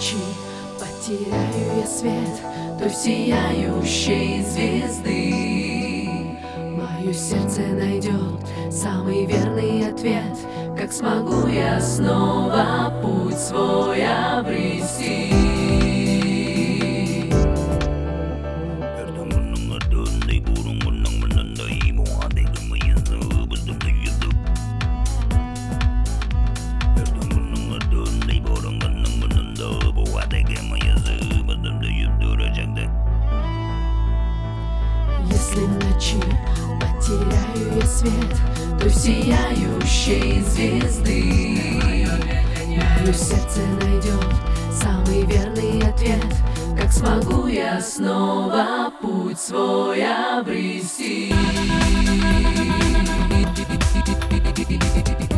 ночи потеряю я свет той сияющей звезды, мое сердце найдет самый верный ответ. Как смогу я снова путь свой обрести? Если в ночи потеряю я свет той сияющей звезды, мое сердце найдет самый верный ответ. Как смогу я снова путь свой обрести?